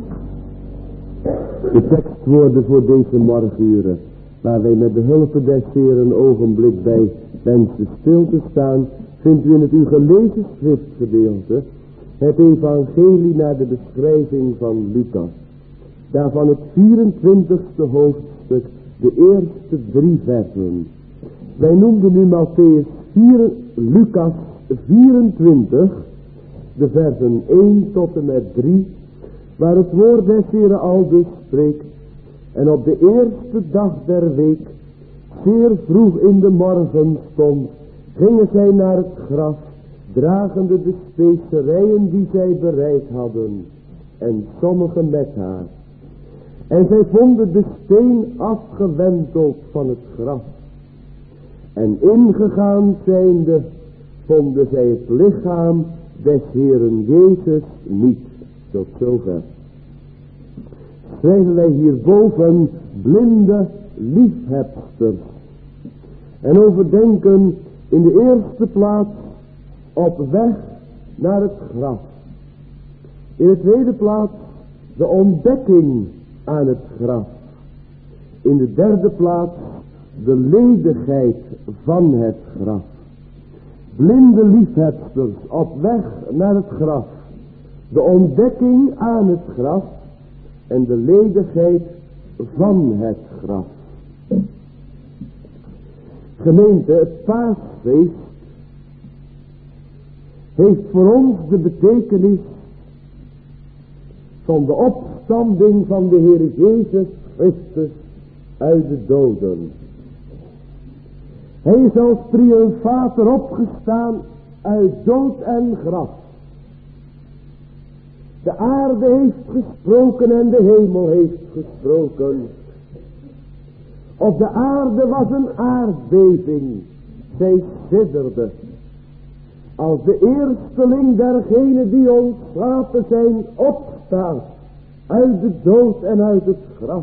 De tekstwoorden voor deze morgenuren, waar wij met de hulp des Heeren een ogenblik bij wensen stil te staan, vindt u in het u gelezen schriftgedeelte het evangelie naar de beschrijving van Lucas. Daarvan het 24e hoofdstuk, de eerste 3 versen. Wij noemden nu Lucas 24, de versen 1 tot en met 3, waar het woord des Heeren aldus spreekt. En op de eerste dag der week, zeer vroeg in de morgenstond, gingen zij naar het graf, dragende de specerijen die zij bereid hadden, en sommigen met haar. En zij vonden de steen afgewenteld van het graf. En ingegaan zijnde, vonden zij het lichaam des Heeren Jezus niet. Tot zover. Schrijven wij hierboven blinde liefhebsters. En overdenken in de eerste plaats op weg naar het graf. In de tweede plaats de ontdekking aan het graf. In de derde plaats de ledigheid van het graf. Blinde liefhebsters op weg naar het graf. De ontdekking aan het graf en de ledigheid van het graf. Gemeente, het paasfeest heeft voor ons de betekenis van de opstanding van de Heer Jezus Christus uit de doden. Hij is als triumfator opgestaan uit dood en graf. De aarde heeft gesproken en de hemel heeft gesproken. Op de aarde was een aardbeving. Zij sidderde. Als de eersteling dergenen die ontslapen zijn opstaat uit de dood en uit het graf.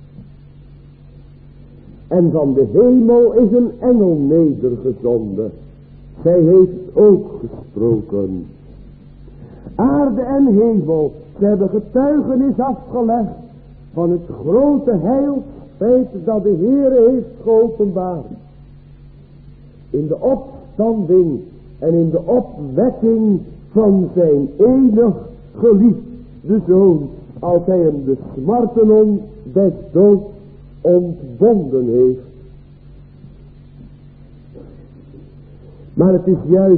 En van de hemel is een engel nedergezonden. Zij heeft ook gesproken. Aarde en hemel, ze hebben getuigenis afgelegd van het grote heilsfeit dat de Heere heeft geopenbaard. In de opstanding en in de opwekking van zijn enig geliefde Zoon, als hij hem de smarten des doods ontbonden heeft. Maar het is juist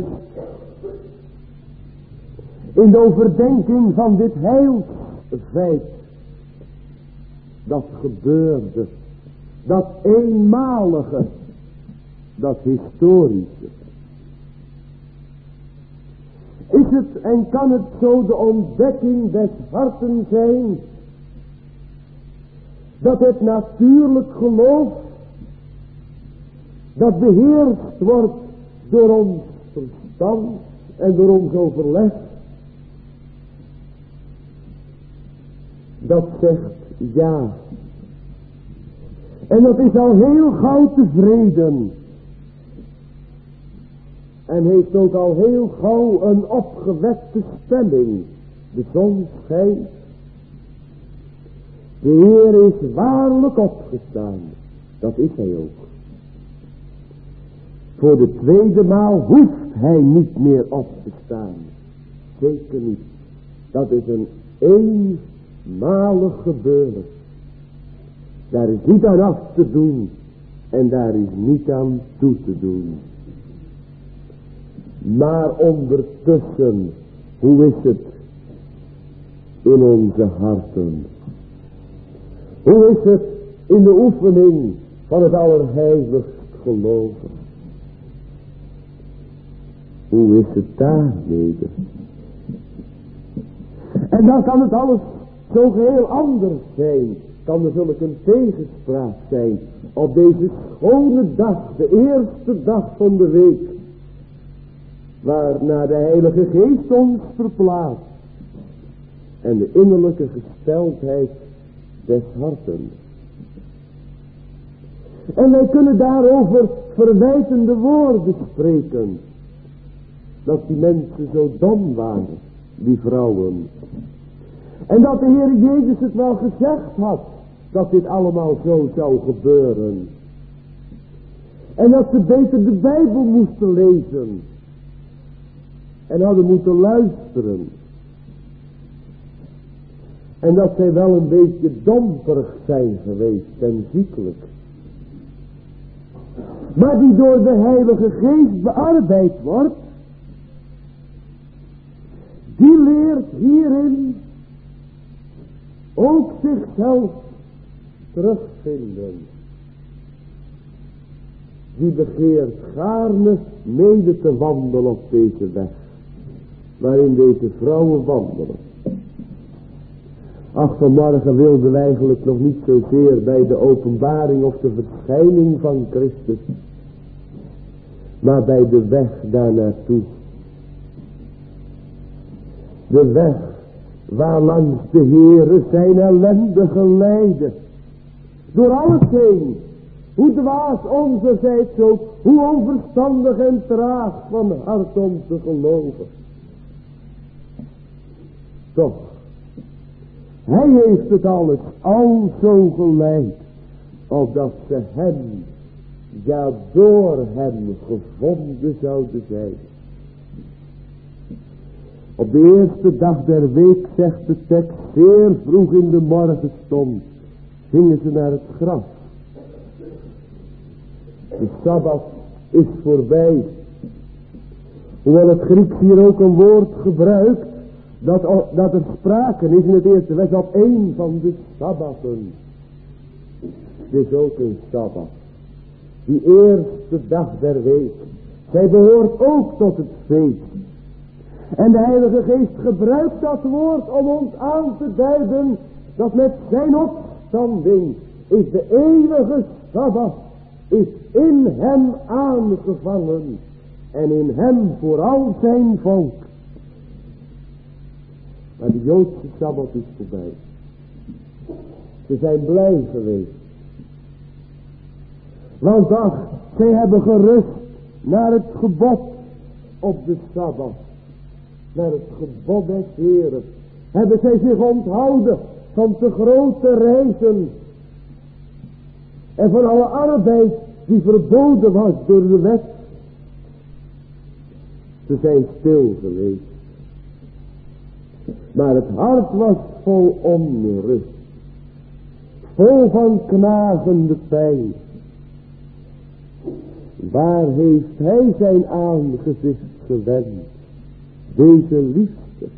in de overdenking van dit heilsfeit dat gebeurde, dat eenmalige, dat historische. Is het en kan het zo de ontdekking des harten zijn dat het natuurlijk geloof dat beheerst wordt door ons verstand en door ons overleg, dat zegt ja. En dat is al heel gauw tevreden. En heeft ook al heel gauw een opgewekte stemming. De zon schijnt. De Heer is waarlijk opgestaan. Dat is hij ook. Voor de tweede maal hoeft hij niet meer op te staan. Zeker niet. Dat is een eenmalig gebeuren. Daar is niet aan af te doen. En daar is niet aan toe te doen. Maar ondertussen, hoe is het in onze harten? Hoe is het in de oefening van het allerheiligst geloven? Hoe is het daarmede? En dan kan het alles zo geheel anders zijn. Kan er zulk een tegenspraak zijn op deze schone dag, de eerste dag van de week, waarna de Heilige Geest ons verplaatst en de innerlijke gesteldheid des harten. En wij kunnen daarover verwijtende woorden spreken, dat die mensen zo dom waren, die vrouwen. En dat de Heer Jezus het wel gezegd had, dat dit allemaal zo zou gebeuren. En dat ze beter de Bijbel moesten lezen. En hadden moeten luisteren. En dat zij wel een beetje domperig zijn geweest en ziekelijk. Maar die door de Heilige Geest bearbeid wordt. Die leert hierin ook zichzelf terugvinden. Die begeert gaarne mede te wandelen op deze weg. Waarin deze vrouwen wandelen. Ach, vanmorgen wilden we eigenlijk nog niet zozeer bij de openbaring of de verschijning van Christus. Maar bij de weg daar naartoe. De weg waarlangs de Heere zijn ellende geleidde. Door alles heen. Hoe dwaas onzerzijds ook. Hoe onverstandig en traag van hart om te geloven. Toch. Hij heeft het alles al zo geleid. Opdat ze hem, ja door hem gevonden zouden zijn. Op de eerste dag der week, zegt de tekst, zeer vroeg in de morgenstond, gingen ze naar het graf. De Sabbat is voorbij. Hoewel het Grieks hier ook een woord gebruikt, dat er sprake is in het eerste vers op één van de Sabbatten. Het is ook een Sabbat. Die eerste dag der week. Zij behoort ook tot het feest. En de Heilige Geest gebruikt dat woord om ons aan te duiden dat met zijn opstanding is de eeuwige Sabbat is in hem aangevangen en in hem voor al zijn volk. Maar de Joodse Sabbat is voorbij. Ze zijn blij geweest. Want ach, zij hebben gerust naar het gebod op de Sabbat. Naar het gebod des Heeren. Hebben zij zich onthouden van te grote reizen. En van alle arbeid die verboden was door de wet. Ze zijn stil geweest. Maar het hart was vol onrust. Vol van knagende pijn. Waar heeft hij zijn aangezicht gewend? Deze liefde.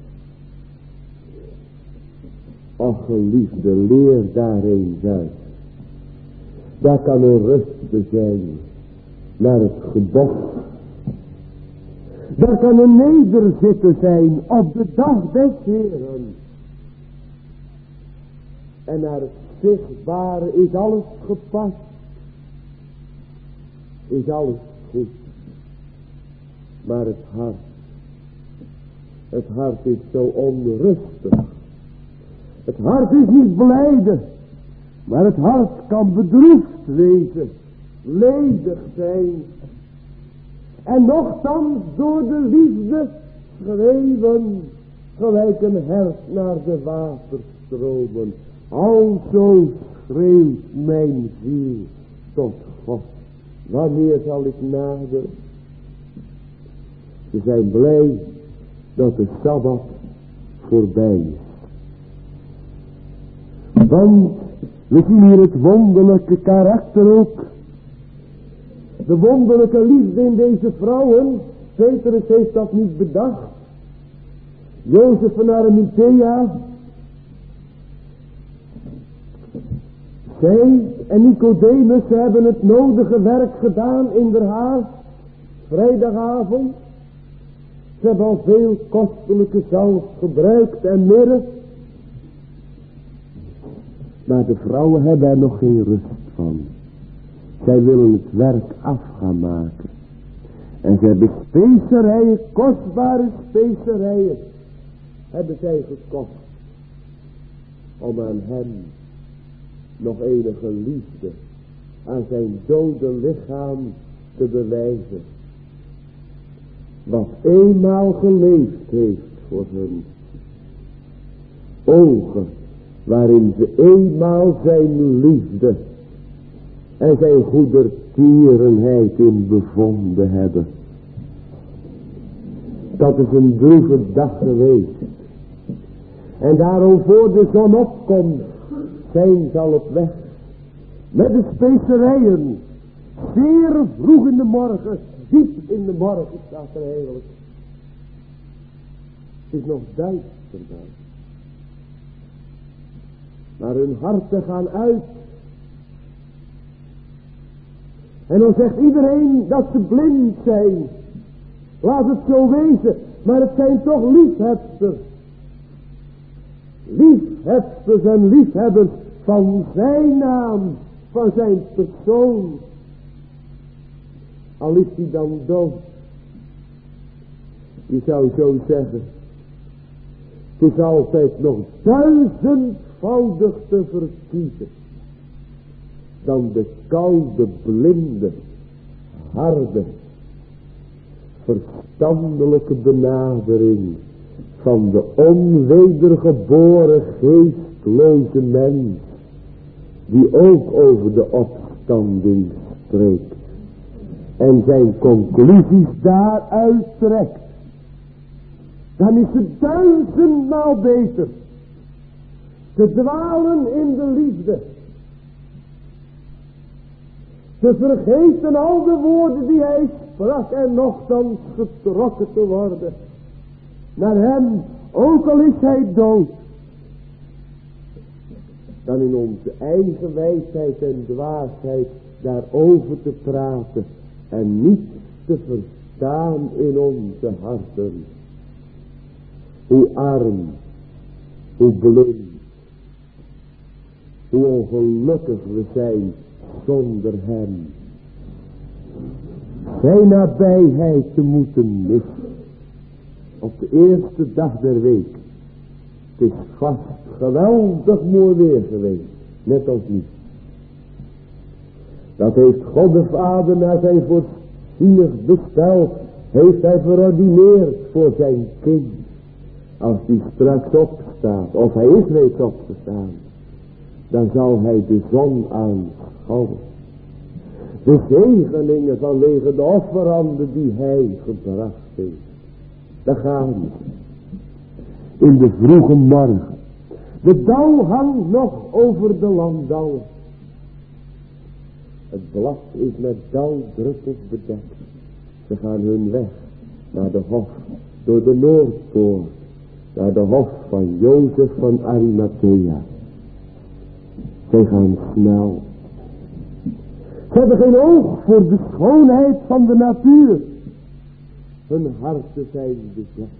Och geliefde, leer daarheen uit. Daar kan een rust zijn. Naar het gebod. Daar kan een nederzitten zijn op de dag des Heeren. En naar het zichtbare is alles gepast. Is alles goed. Maar het hart is zo onrustig. Het hart is niet blijde. Maar het hart kan bedroefd wezen. Ledig zijn. En nochtans door de liefde schreeuwen. Gelijk een hert naar de waterstromen. Alzo schreeuwt mijn ziel tot God. Wanneer zal ik naderen? Ze zijn blij dat de Sabbat voorbij is. Want we zien hier het wonderlijke karakter ook. De wonderlijke liefde in deze vrouwen. Petrus heeft dat niet bedacht. Jozef van Arimathea. Zij en Nicodemus hebben het nodige werk gedaan in de haast. Vrijdagavond. Ze hebben al veel kostelijke zalf gebruikt en mirre. Maar de vrouwen hebben er nog geen rust van. Zij willen het werk af gaan maken. En ze hebben specerijen, kostbare specerijen, hebben zij gekocht. Om aan hem nog enige liefde aan zijn dode lichaam te bewijzen. Wat eenmaal geleefd heeft voor hun. ogen waarin ze eenmaal zijn liefde en zijn goedertierenheid in bevonden hebben. Dat is een droeve dag geweest. En daarom voor de zon opkomt, zijn ze al op weg. Met de specerijen. Zeer vroeg in de morgen. Diep in de morgen staat er eigenlijk. Het is nog duister buiten. Maar hun harten gaan uit. En dan zegt iedereen dat ze blind zijn. Laat het zo wezen. Maar het zijn toch liefhebsters. Liefhebsters en liefhebbers van zijn naam. Van zijn persoon. Al is hij dan dood. Je zou zo zeggen. Het is altijd nog 1000voudig te verkiezen. Dan de koude, blinde, harde, verstandelijke benadering van de onwedergeboren geestloze mens, die ook over de opstanding spreekt en zijn conclusies daaruit trekt. Dan is het 1000-maal beter te dwalen in de liefde, te vergeten al de woorden die hij sprak en nochtans getrokken te worden naar hem, ook al is hij dood, dan in onze eigen wijsheid en dwaasheid daarover te praten en niet te verstaan in onze harten. Hoe arm, hoe blind, hoe ongelukkig we zijn zonder hem. Zijn nabijheid te moeten missen. Op de eerste dag der week. Het is vast geweldig mooi weer geweest. Net als nu. Dat heeft God de Vader naar zijn voorzienig bestel. Heeft hij verordineerd voor zijn kind. Als hij straks opstaat. Of hij is reeds opgestaan. Dan zal hij de zon aanschouwen. De zegeningen vanwege de offeranden die hij gebracht heeft. Daar gaan we. In de vroege morgen. De dauw hangt nog over de landauw. Het blad is met dauwdruppels bedekt. Ze gaan hun weg naar de hof. Door de Noordpoort. Naar de hof van Jozef van Arimathea. Zij gaan snel. Ze hebben geen oog voor de schoonheid van de natuur. Hun harten zijn bezet.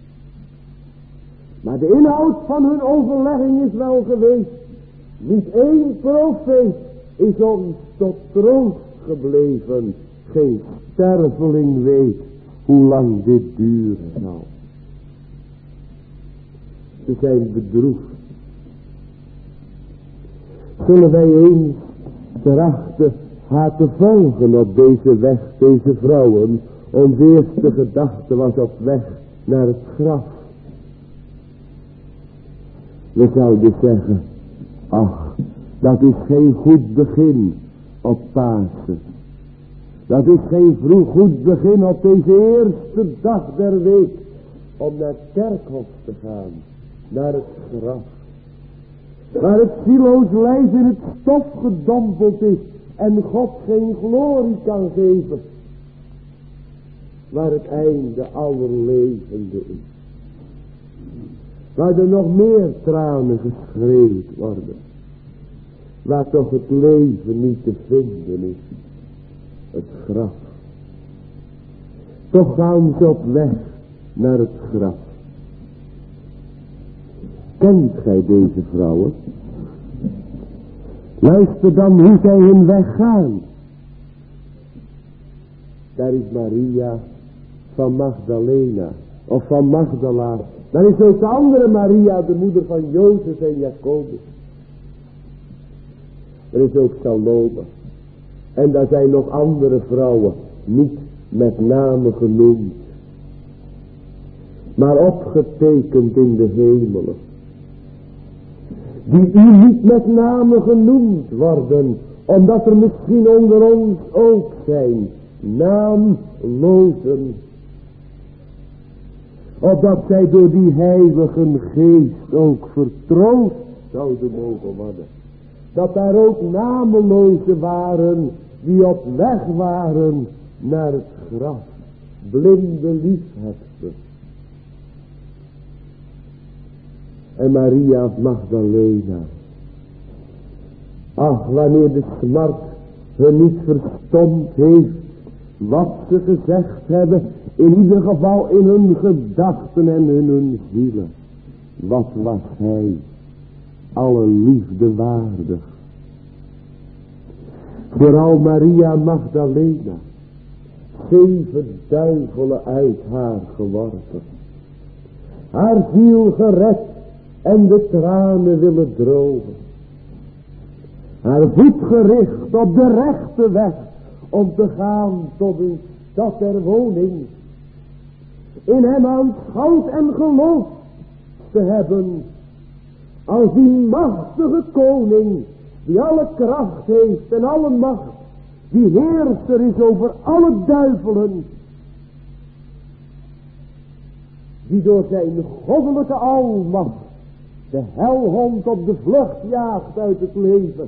Maar de inhoud van hun overlegging is wel geweest. Niet één profeet is ons tot troost gebleven. Geen sterveling weet hoe lang dit duren zal. Ze zijn bedroefd. Zullen wij eens trachten haar te volgen op deze weg, deze vrouwen. Onze eerste gedachte was op weg naar het graf. We zouden zeggen, ach, dat is geen goed begin op Pasen. Dat is geen goed begin op deze eerste dag der week om naar het kerkhof te gaan, naar het graf. Waar het zieloos lijf in het stof gedompeld is en God geen glorie kan geven. Waar het einde allerlevende is. Waar er nog meer tranen geschreeuwd worden. Waar toch het leven niet te vinden is. Het graf. Toch gaan ze op weg naar het graf. Kent gij deze vrouwen? Luister dan hoe zij hun weg gaan. Daar is Maria van Magdalena. Of van Magdala. Daar is ook de andere Maria, de moeder van Jozef en Jacobus. Er is ook Salome. En daar zijn nog andere vrouwen. Niet met name genoemd. Maar opgetekend in de hemelen. die u niet met name genoemd worden, omdat er misschien onder ons ook zijn naamlozen, opdat zij door die heilige geest ook vertroost zouden mogen worden. Dat daar ook namelozen waren die op weg waren naar het graf, blinde liefhebsters. En Maria Magdalena, ach, wanneer de smart hun niet verstomd heeft wat ze gezegd hebben, in ieder geval in hun gedachten en in hun zielen. Wat was hij alle liefde waardig. Vooral Maria Magdalena, 7 duivelen uit haar geworpen, haar ziel gered en de tranen willen drogen, haar voet gericht op de rechte weg om te gaan tot een stad der woning, in hem aanschouwd en geloof te hebben als die machtige koning die alle kracht heeft en alle macht, die heerser is over alle duivelen, die door zijn goddelijke almacht de helhond op de vlucht jaagt uit het leven.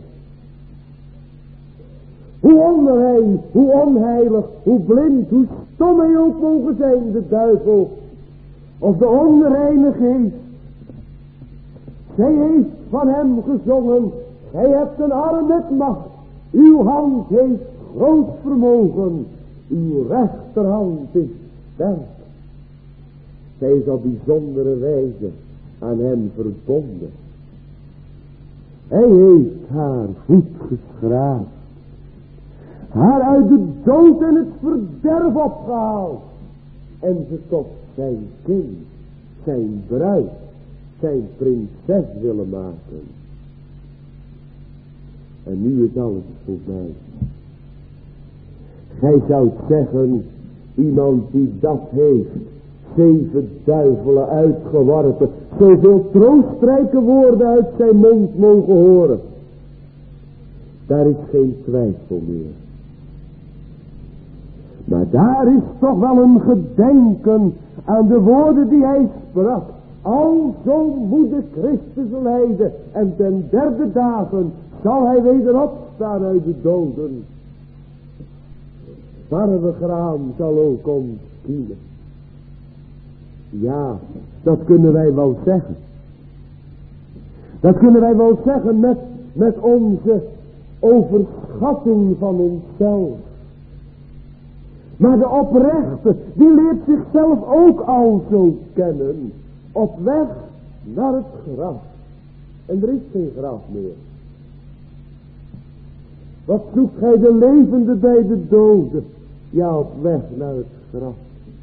Hoe onrein, hoe onheilig, hoe blind, hoe stom hij ook mogen zijn, de duivel of de onreine geest. Zij heeft van hem gezongen, gij hebt een arm met macht, uw hand heeft groot vermogen, uw rechterhand is sterk. Zij is op bijzondere wijze aan hem verbonden. Hij heeft haar voet geschraagd, haar uit de dood en het verderf opgehaald en ze tot zijn kind, zijn bruid, zijn prinses willen maken. En nu is alles voorbij. Gij zou zeggen, iemand die dat heeft, 7 duivelen uitgeworpen, zoveel troostrijke woorden uit zijn mond mogen horen. Daar is geen twijfel meer. Maar daar is toch wel een gedenken aan de woorden die hij sprak. Alzo moet de Christus lijden en ten 3e dagen zal hij weder opstaan uit de doden. Warme graan zal ook ontkielen. Ja, dat kunnen wij wel zeggen. Dat kunnen wij wel zeggen met onze overschatting van onszelf. Maar de oprechte, die leert zichzelf ook al zo kennen. Op weg naar het graf. En er is geen graf meer. Wat zoekt gij de levende bij de doden? Ja, op weg naar het graf.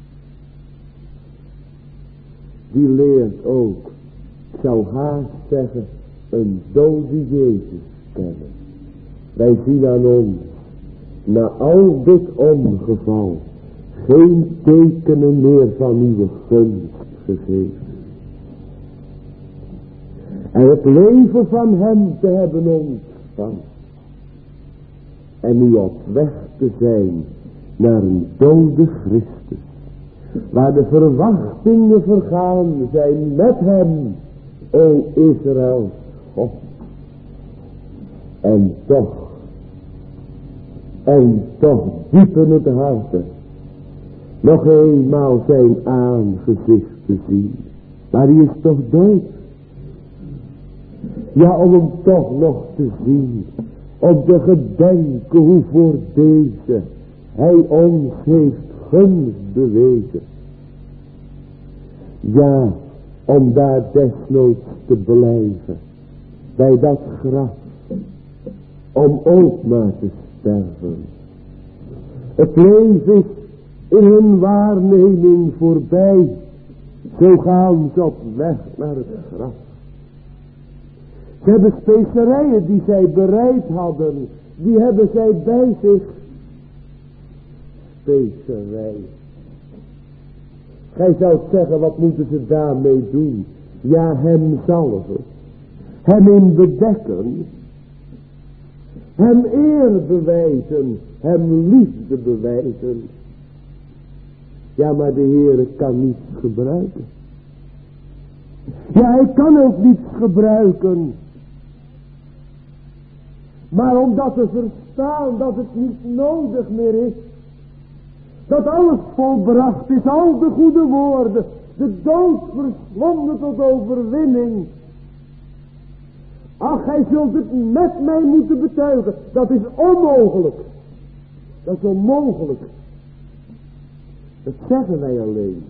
Die leert ook, ik zou haast zeggen, een dode Jezus kennen. Wij zien aan ons, na al dit ongeval, geen tekenen meer van uw gunst gegeven. En het leven van hem te hebben ontvangen. En nu op weg te zijn naar een dode Christus. Waar de verwachtingen vergaan zijn met hem, o Israël, God. En toch diep in het hart nog eenmaal zijn aangezicht te zien. Maar hij is toch dood. Ja, om hem toch nog te zien. Om te gedenken hoe voor deze hij ons heeft gunst bewezen. Ja, om daar desnoods te blijven. Bij dat graf. Om ook maar te sterven. Het leven is in hun waarneming voorbij. Zo gaan ze op weg naar het graf. Ze hebben specerijen die zij bereid hadden. Die hebben zij bij zich. Specerijen. Gij zou zeggen, wat moeten ze daarmee doen? Ja, hem zalven. hem in bedekken, hem eer bewijzen, hem liefde bewijzen. Ja, maar de Heere kan niets gebruiken. Ja, hij kan ook niets gebruiken. Maar om dat te verstaan dat het niet nodig meer is. Dat alles volbracht is, al de goede woorden. De dood verslonden tot overwinning. Ach, gij zult het met mij moeten betuigen. Dat is onmogelijk. Dat is onmogelijk. Dat zeggen wij alleen.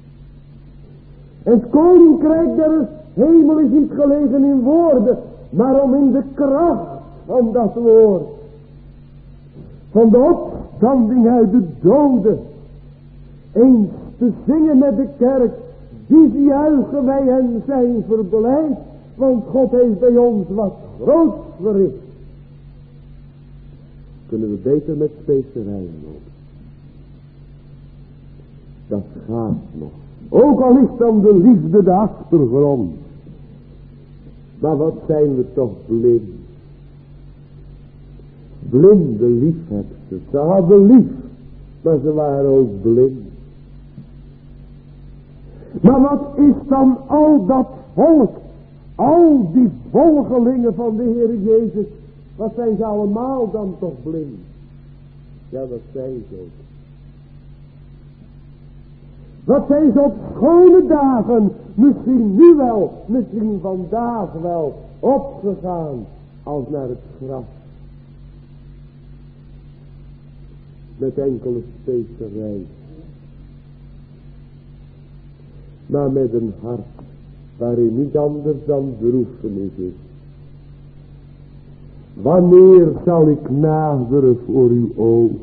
Het koninkrijk der hemel is niet gelegen in woorden, maar om in de kracht van dat woord. Van de opstanding uit de doden. Eens te zingen met de kerk. Die juichen wij en zijn verblijd. Want God heeft bij ons wat groots verricht. Kunnen we beter met specerijen lopen. Dat gaat nog. Ook al is dan de liefde de achtergrond. Maar wat zijn we toch blind. Blinde liefhebsters. Ze hadden lief. Maar ze waren ook blind. Maar wat is dan al dat volk? Al die volgelingen van de Heer Jezus. Wat zijn ze allemaal dan toch blind? Ja, dat zijn ze ook. Wat zijn ze op schone dagen, misschien nu wel, misschien vandaag wel, opgegaan als naar het graf. Met enkele specerij. Maar met een hart waarin niet anders dan droefenis is. Wanneer zal ik naderen voor uw ogen?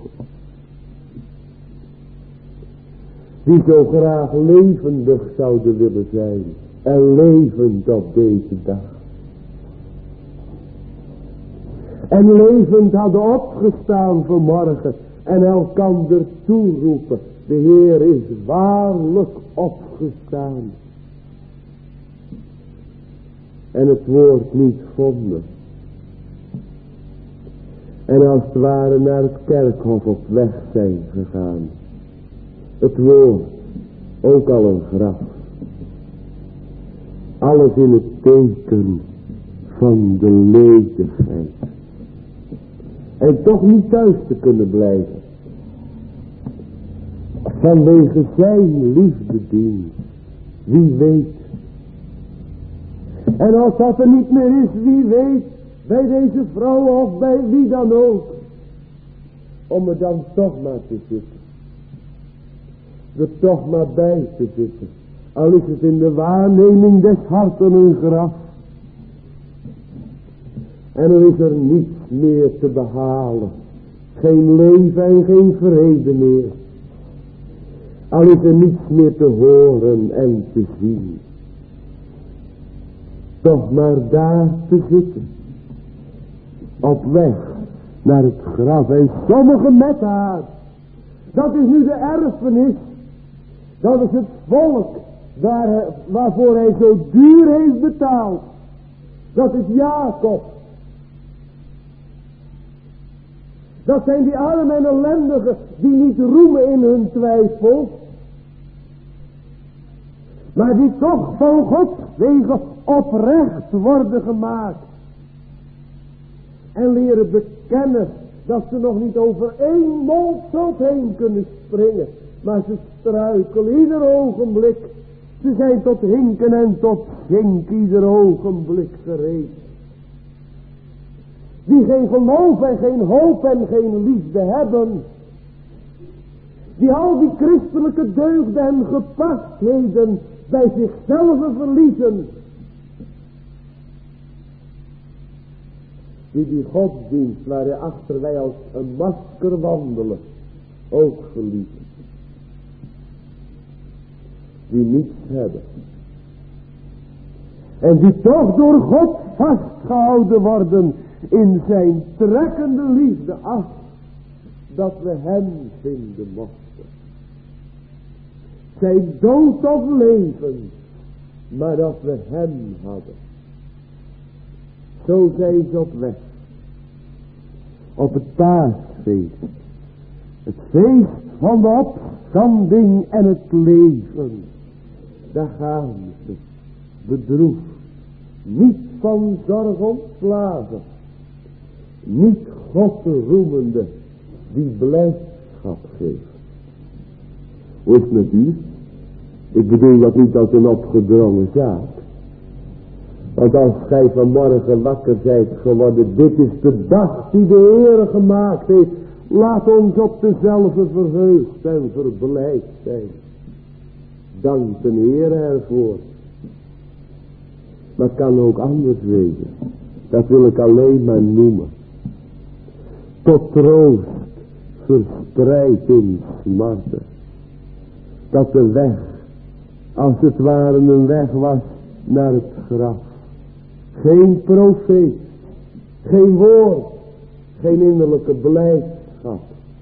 Die zo graag levendig zouden willen zijn. En levend op deze dag. En levend hadden opgestaan vanmorgen. En elkander toeroepen. De Heer is waarlijk opgestaan. En het woord niet vonden. En als het ware naar het kerkhof op weg zijn gegaan. Het woord, ook al een graf. Alles in het teken van de ledigheid. En toch niet thuis te kunnen blijven. Vanwege zijn liefdedienst. Wie weet. En als dat er niet meer is, wie weet. Bij deze vrouw of bij wie dan ook. Om er dan toch maar te zitten. Er toch maar bij te zitten. Al is het in de waarneming des harten een graf. En dan is er niets meer te behalen. Geen leven en geen vrede meer. Al is er niets meer te horen en te zien. Toch maar daar te zitten. Op weg naar het graf. En sommigen met haar. Dat is nu de erfenis. Dat is het volk waarvoor hij zo duur heeft betaald. Dat is Jacob. Dat zijn die armen en ellendigen die niet roemen in hun twijfel. Maar die toch van Gods wegen oprecht worden gemaakt. En leren bekennen dat ze nog niet over één molzot heen kunnen springen. Maar ze struikelen ieder ogenblik. Ze zijn tot hinken en tot zinken ieder ogenblik gereed. Die geen geloof en geen hoop en geen liefde hebben. Die al die christelijke deugden en gepastheden bij zichzelf verliezen. Die godsdienst waarachter wij als een masker wandelen ook verliezen. Die niets hebben. En die toch door God vastgehouden worden in zijn trekkende liefde. Ach, dat we hem vinden mochten. Zij dood of leven, maar dat we hem hadden. Zo zijn ze op weg. Op het paasfeest. Het feest van de opstanding en het leven. Daar gaan ze. Bedroefd. Niet van zorg ontslagen. Niet God roemende. Die blijdschap geeft. Hoe is het met u? Ik bedoel dat niet als een opgedrongen zaak. Want als gij vanmorgen wakker zijt geworden, dit is de dag die de Heere gemaakt heeft. Laat ons op dezelfde verheugd en verblijd zijn. Dank de Heere ervoor. Maar het kan ook anders wezen. Dat wil ik alleen maar noemen. Tot troost verspreid in smarten. Dat de weg, als het ware een weg was naar het graf. Geen profeet, geen woord, geen innerlijke blijdschap.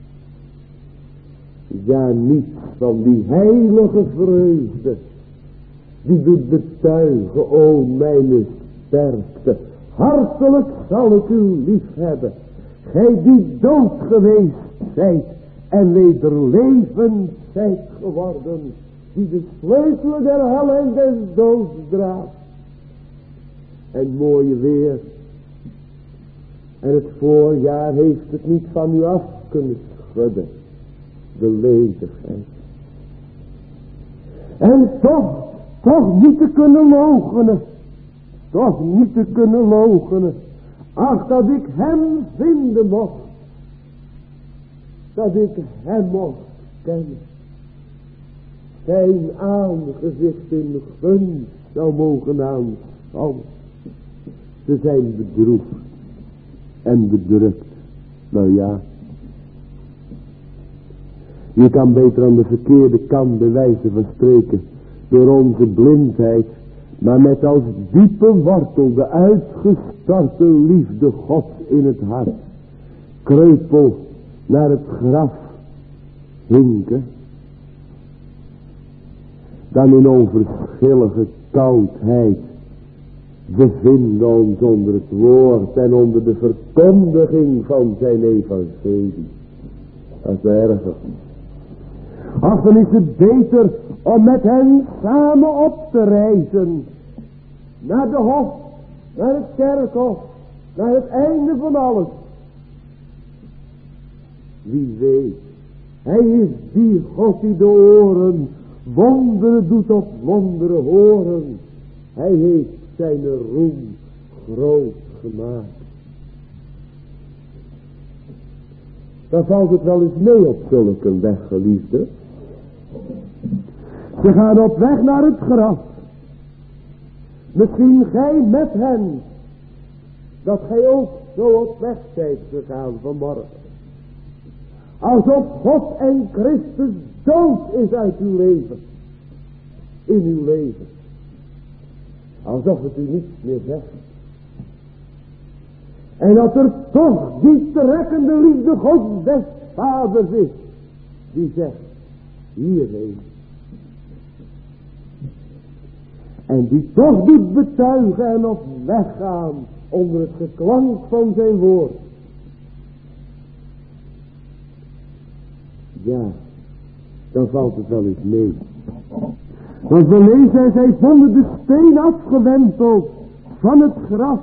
Ja, niets van die heilige vreugde. Die doet betuigen, o mijn sterkte. Hartelijk zal ik u lief hebben. Gij die dood geweest zijt en weder levend zijt geworden. Die de sleutelen der hel en des doods draagt. En mooie weer. En het voorjaar heeft het niet van u af kunnen schudden. De ledigheid. En toch niet te kunnen loochenen. Toch niet te kunnen loochenen. Ach, dat ik hem vinden mocht. Dat ik hem mocht kennen. Zijn aangezicht in gunst zou mogen aanschouwen. Ze zijn bedroefd en bedrukt. Nou ja. Je kan beter aan de verkeerde kant bij wijze van spreken. Door onze blindheid. Maar met als diepe wortel de uitgestorte liefde Gods in het hart. Kreupel naar het graf hinken. Dan in onverschillige koudheid bevinden ons onder het woord en onder de verkondiging van zijn evangelie. Dat is erger. Ach, dan is het beter om met hen samen op te reizen. Naar de hof, naar het kerkhof, naar het einde van alles. Wie weet, hij is die God die de oren wonderen doet op wonderen horen. Hij heeft zijn roem groot gemaakt. Dan valt het wel eens mee op zulke weg, geliefde. Ze gaan op weg naar het graf. Misschien gij met hen. Dat gij ook zo op weg zijt gegaan vanmorgen. Alsof God en Christus dood is uit uw leven. In uw leven. Alsof het u niets meer zegt. En dat er toch die trekkende liefde Gods des Vaders is. Die zegt, hierheen. En die toch doet betuigen en op weg gaan onder het geklank van zijn woord. Ja, dan valt het wel eens mee. Want we lezen, zij vonden de steen afgewenteld van het graf.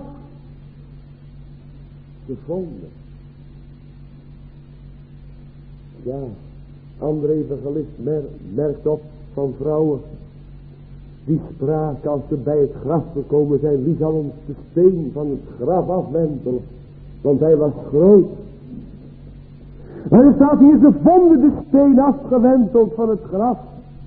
Gevonden. Ja, andere evangelist merkt op van vrouwen. Die spraken als ze bij het graf gekomen zijn. Wie zal ons de steen van het graf afwentelen? Want hij was groot. En er staat hier, ze vonden de steen afgewenteld van het graf.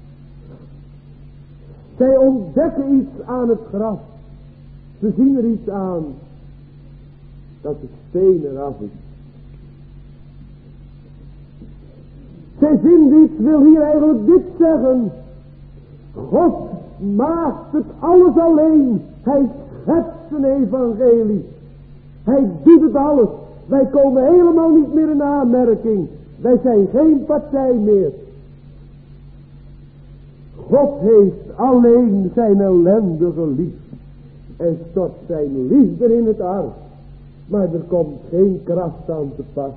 Zij ontdekken iets aan het graf. Ze zien er iets aan. Dat de steen eraf is. Zij vinden iets, wil hier eigenlijk dit zeggen. God maakt het alles alleen. Hij schept zijn evangelie. Hij doet het alles. Wij komen helemaal niet meer in aanmerking. Wij zijn geen partij meer. God heeft alleen zijn ellendige lief. en stort zijn liefde in het hart. Maar er komt geen kracht aan te pas.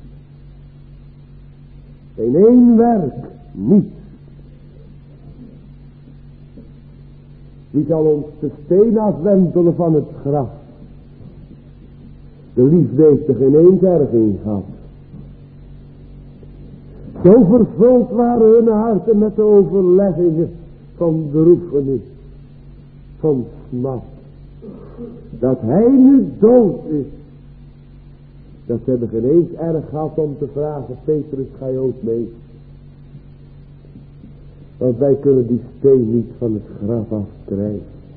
Geen één werk, niets. Wie zal ons de steen afwentelen van het graf? De liefde heeft er geen één terging gehad. Zo vervuld waren hun harten met de overleggingen van droefenis, van smart. Dat hij nu dood is. Dat ze hebben geen eens erg gehad om te vragen, Petrus, ga je ook mee? Want wij kunnen die steen niet van het graf afkrijgen.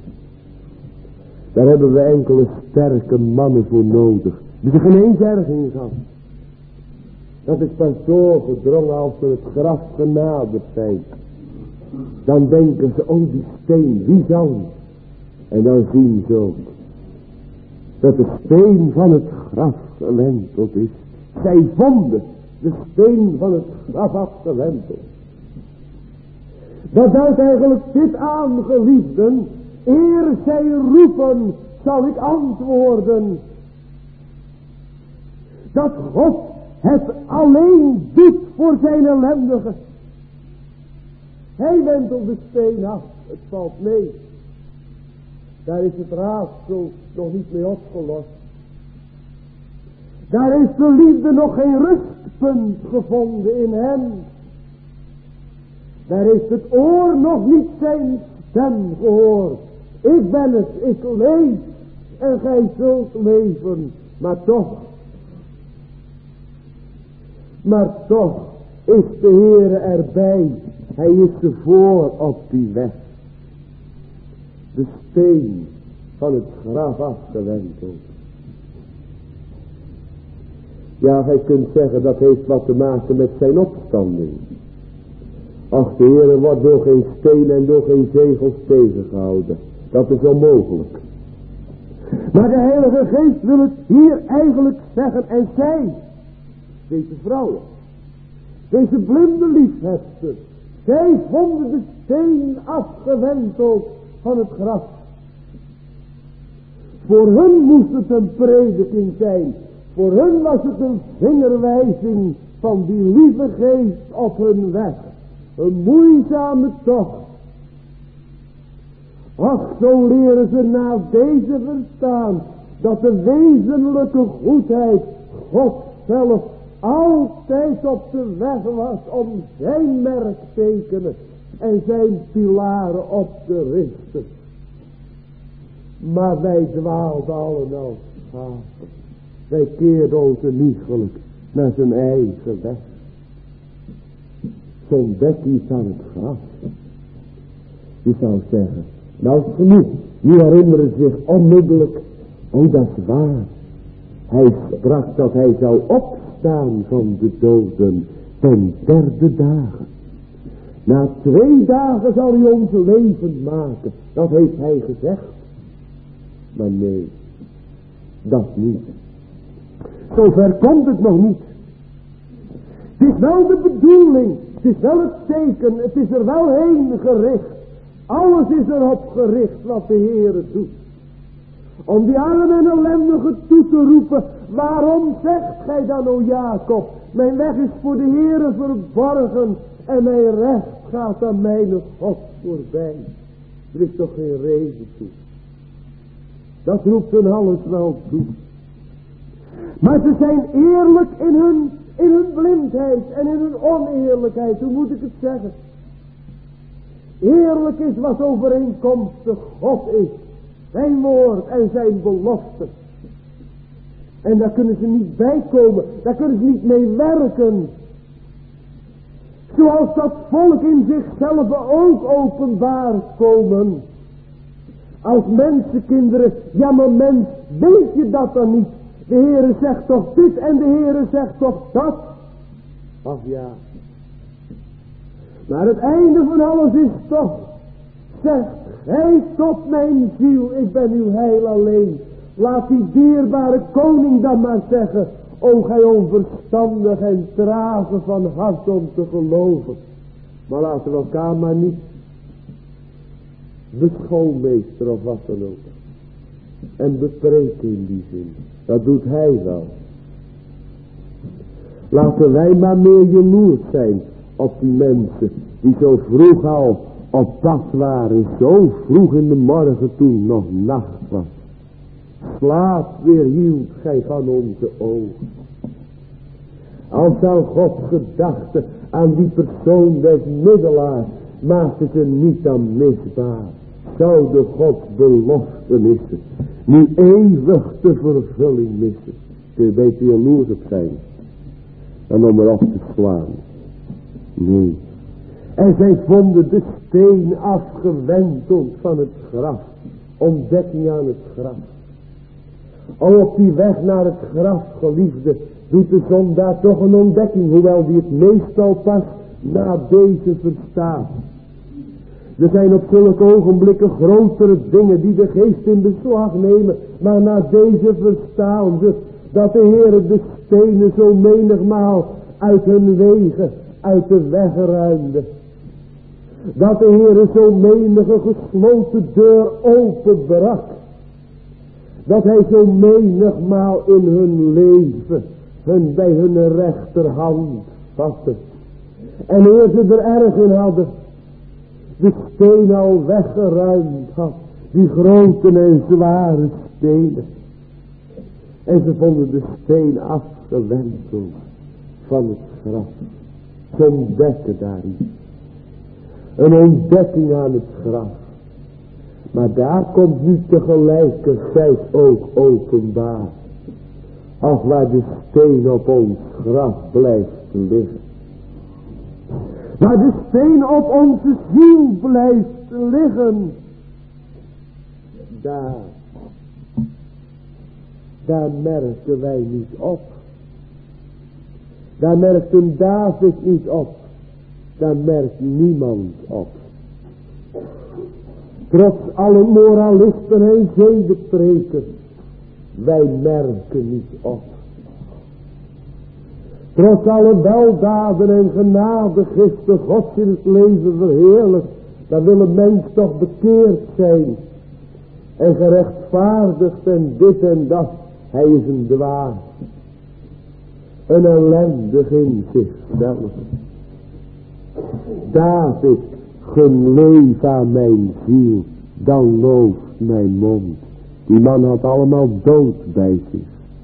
Daar hebben we enkele sterke mannen voor nodig. Die er geen eens erging gehad. Dat is pas zo gedrongen als ze het graf genaderd zijn. Dan denken ze, oh die steen, wie zal? En dan zien ze ook dat de steen van het graf gewenteld is. Zij vonden de steen van het graf afgewenteld. Dat duidt eigenlijk dit aan, geliefden. Eer zij roepen, zal ik antwoorden. Dat God het alleen doet voor zijn ellendigen. Hij wentelt de steen af, het valt mee. Daar is het raadsel nog niet mee opgelost. Daar is de liefde nog geen rustpunt gevonden in hem. Daar heeft het oor nog niet zijn stem gehoord. Ik ben het, ik leef en gij zult leven. Maar toch is de Heere erbij. Hij is ervoor op die weg. De steen van het graf afgewenteld. Ja, gij kunt zeggen dat heeft wat te maken met zijn opstanding. Ach, de Heere wordt door geen steen en door geen zegels tegengehouden. Dat is onmogelijk. Maar de Heilige Geest wil het hier eigenlijk zeggen. En zij, deze vrouwen, deze blinde liefhebsters, zij vonden de steen afgewenteld van het graf. Voor hun moest het een prediking zijn. Voor hun was het een vingerwijzing van die lieve Geest op hun weg. Een moeizame tocht. Ach, zo leren ze na deze verstaan dat de wezenlijke goedheid God zelf altijd op de weg was om zijn merktekenen en zijn pilaren op te richten. Maar wij dwaalden allen als schapen. Wij keerden ons iegelijk naar zijn eigen weg. Zo'n bekje is aan het graf. Je zou zeggen, nou is genoeg. Die herinneren zich onmiddellijk. Oh, dat is waar. Hij sprak dat hij zou opstaan van de doden ten derde dagen. Na 2 dagen zal hij ons levend maken. Dat heeft hij gezegd. Maar nee, dat niet. Zover komt het nog niet. Het is wel de bedoeling. Het is wel het teken. Het is er wel heen gericht. Alles is erop gericht wat de Heere doet. Om die armen en ellendigen toe te roepen. Waarom zegt gij dan, o Jacob? Mijn weg is voor de Heere verborgen. En mijn recht gaat aan mijn God voorbij. Er is toch geen reden toe. Dat roept hun alles wel toe. Maar ze zijn eerlijk in hun blindheid en in hun oneerlijkheid. Hoe moet ik het zeggen? Eerlijk is wat overeenkomstig God is. Zijn woord en zijn belofte. En daar kunnen ze niet bij komen. Daar kunnen ze niet mee werken. Zoals dat volk in zichzelf ook openbaar komen. Als mensenkinderen. Ja, maar mens, weet je dat dan niet? De Heere zegt toch dit en de Heere zegt toch dat? Ach ja. Maar het einde van alles is toch. Zegt gij tot mijn ziel, ik ben uw heil alleen. Laat die dierbare koning dan maar zeggen. O gij onverstandig en trage van hart om te geloven. Maar laten we elkaar maar niet de schoolmeester of wat dan ook. en bepreken in die zin. Dat doet hij wel. Laten wij maar meer jaloers zijn op die mensen die zo vroeg al op pad waren. Zo vroeg in de morgen toen nog nacht was. Slaap weerhield gij van onze ogen. Als zou Gods gedachte aan die persoon des middelaars maakt het er niet dan misbaar. Zouden Gods beloftenissen nu eeuwig de vervulling missen. Kun je beter jaloers op zijn dan om erop te slaan. Nee. En zij vonden de steen afgewenteld van het graf. Ontdekking aan het graf. Op die weg naar het graf, geliefde, doet de zondaar toch een ontdekking. Hoewel die het meestal pas na deze verstaat. Er zijn op zulke ogenblikken grotere dingen die de geest in beslag nemen. Maar na deze verstaan ze dat de Heere de stenen zo menigmaal uit hun wegen, uit de weg ruimde. Dat de Heere zo menige gesloten deur openbrak. Dat hij zo menigmaal in hun leven hun bij hun rechterhand vatte. En eer ze er erg in hadden, de steen al weggeruimd had. Die grote en zware stenen. En ze vonden de steen afgewenteld van het graf. Ze ontdekken daarin. Een ontdekking aan het graf. Maar daar komt nu tegelijkertijd ook openbaar. Als waar de steen op ons graf blijft liggen. Waar de steen op onze ziel blijft liggen. Daar merken wij niet op. Daar merkt een David niet op. Daar merkt niemand op. Trots alle moralisten en zedeprekers. Wij merken niet op. Trots alle weldaden en genadegiften Gods in het leven verheerlijkt. Dan wil een mens toch bekeerd zijn. En gerechtvaardigd en dit en dat. Hij is een dwaas. Een ellendig in zichzelf. David, gun leef aan mijn ziel, dan looft mijn mond. Die man had allemaal dood bij zich.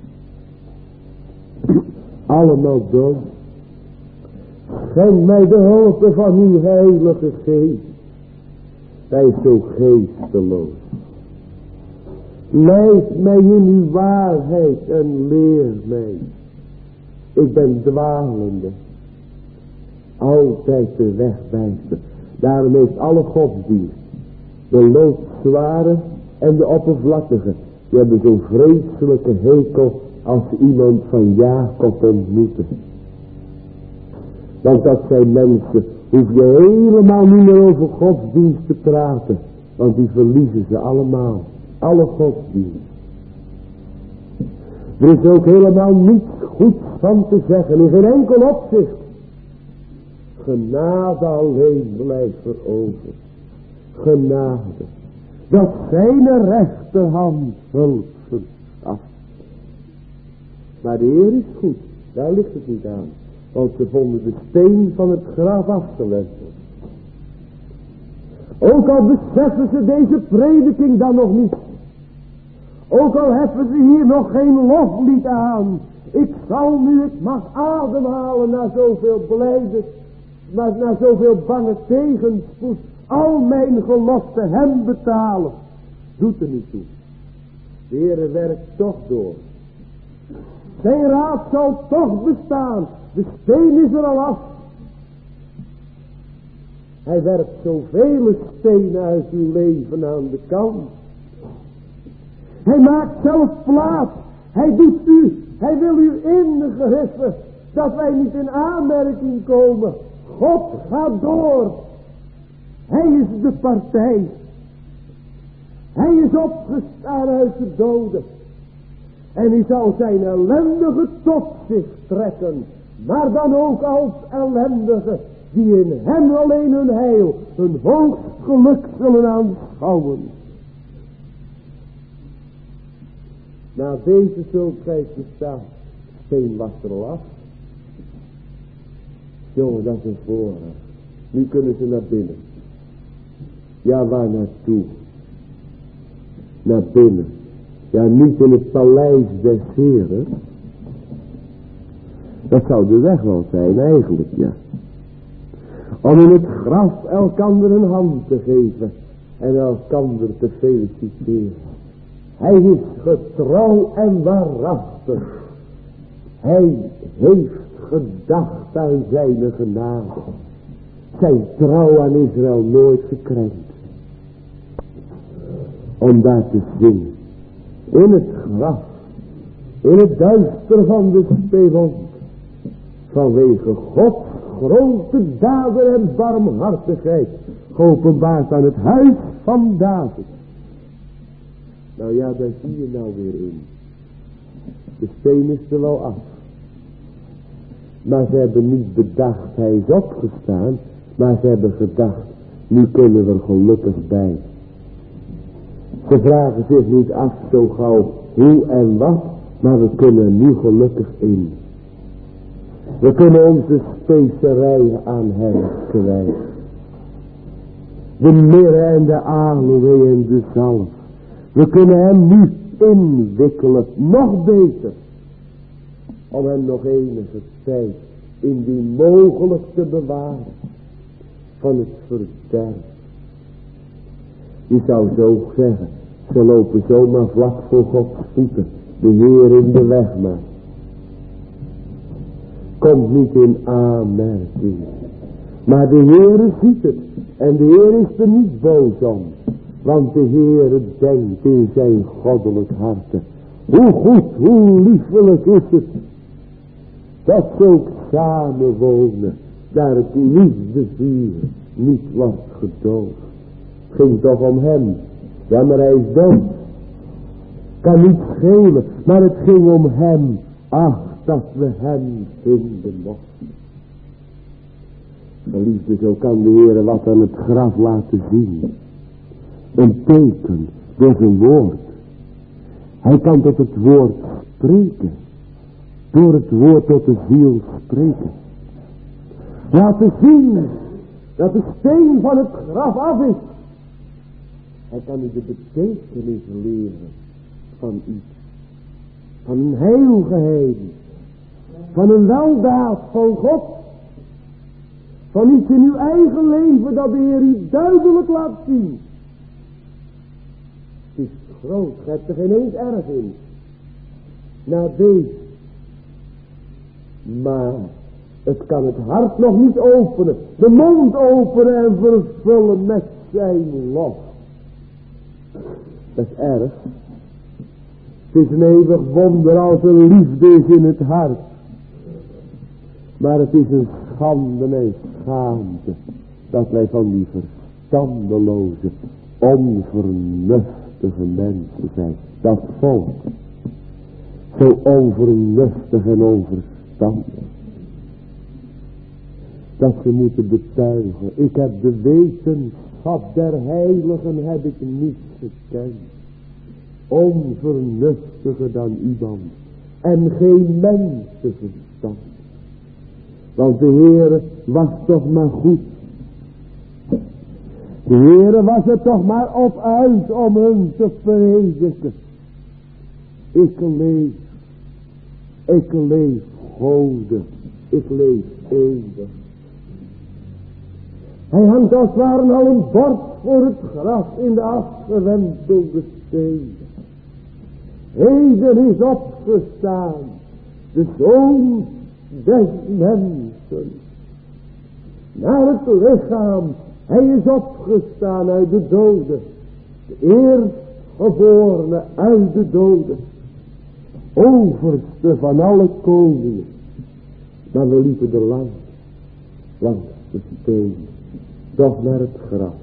Allemaal dood. Schenk mij de hulp van uw heilige geest. Hij is zo geesteloos. Leid mij in uw waarheid en leer mij. Ik ben dwalende. Altijd de weg wijzen. Daarom heeft alle godsdienst, de loodzware en de oppervlakkige, die hebben zo'n vreselijke hekel als iemand van Jacob ontmoeten. Want dat zijn mensen, hoef je helemaal niet meer over godsdienst te praten, want die verliezen ze allemaal. Alle godsdienst. Er is ook helemaal niets goeds van te zeggen, in geen enkel opzicht. Genade alleen blijft er over. Genade. Dat zijn rechterhand hulp verschaft. Maar de Heer is goed. Daar ligt het niet aan. Want ze vonden de steen van het graf afgewenteld. Ook al beseffen ze deze prediking dan nog niet. Ook al heffen ze hier nog geen loflied aan. Ik zal nu, ik mag ademhalen na zoveel blijden. Maar na zoveel bange tegenspoed. Al mijn geloften hem betalen. Doet er niet toe. De Heere werkt toch door. Zijn raad zal toch bestaan. De steen is er al af. Hij werpt zoveel stenen uit uw leven aan de kant. Hij maakt zelf plaats. Hij doet u. Hij wil u ingriffen. Dat wij niet in aanmerking komen. God gaat door. Hij is de partij. Hij is opgestaan uit de doden. En hij zal zijn ellendige tot zich trekken. Maar dan ook als ellendige. Die in hem alleen hun heil. Hun hoogst geluk zullen aanschouwen. Na deze zult gij verstaan. Steen was er al af. Jongen, dat is een voorraad. Nu kunnen ze naar binnen. Ja, waar naartoe? Naar binnen. Ja, niet in het paleis des Heren. Dat zou de weg wel zijn eigenlijk, ja. Om in het graf elkander een hand te geven. En elkander te feliciteren. Hij is getrouw en waarachtig. Hij heeft gedacht aan zijn genade. Zijn trouw aan Israël nooit gekrenkt. Om daar te zingen. In het graf. In het duister van de spelonk. Vanwege Gods grote daden en barmhartigheid. Geopenbaard aan het huis van David. Nou ja, daar zie je nou weer in. De steen is er wel af. Maar ze hebben niet bedacht, hij is opgestaan. Maar ze hebben gedacht, nu kunnen we er gelukkig bij. Ze vragen zich niet af zo gauw hoe en wat. Maar we kunnen er nu gelukkig in. We kunnen onze specerijen aan hem kwijt. De mirre en de aloe en de zalf. We kunnen hem nu inwikkelen, nog beter. Om hem nog enige tijd indien mogelijk te bewaren van het verderf. Je zou zo zeggen, ze lopen zomaar vlak voor Gods voeten, de Heer in de weg maar. Komt niet in aanmerking. Maar de Heer ziet het en de Heer is er niet boos om. Want de Heer denkt in zijn goddelijk harte. Hoe goed, hoe liefelijk is het. Dat ze ook samen wonen. Daar het liefdevuur niet wordt gedoofd. Het ging toch om hem. Ja, maar hij is dood. Kan niet schelen. Maar het ging om hem. Ach, dat we hem vinden mochten. Geliefde, zo kan de Heer wat aan het graf laten zien. Een teken door zijn woord. Hij kan tot het woord spreken. Door het woord tot de ziel spreken. Laten zien dat de steen van het graf af is. Hij kan u de betekenis leren van iets. Van een heilgeheim. Van een weldaad van God. Van iets in uw eigen leven dat de Heer u duidelijk laat zien. Het is groot, je hebt er geen eens erg in. Na deze. Maar het kan het hart nog niet openen. De mond openen en vervullen met zijn lof. Dat is erg. Het is een eeuwig wonder als er liefde is in het hart. Maar het is een schande en schaamte dat wij van die verstandeloze, onvernuftige mensen zijn. Dat volk. Zo onvernuftig en onverstandig. Dat ze moeten betuigen. Ik heb de wetenschap der heiligen heb ik niet gekend. Onvernuftiger dan iemand. En geen mensenverstand. Want de Heere was toch maar goed. De Heere was er toch maar op uit om hun te prediken. Ik leef Gode. Ik leef eeuwig. Hij hangt als het ware al een bord voor het graf in de afgewentelde steen. Heden is opgestaan de Zoon des mensen. Naar het lichaam. Hij is opgestaan uit de doden. De eerstgeborene uit de doden. Overste van alle koningen. Maar we liepen er langs de steen. Toch naar het graf.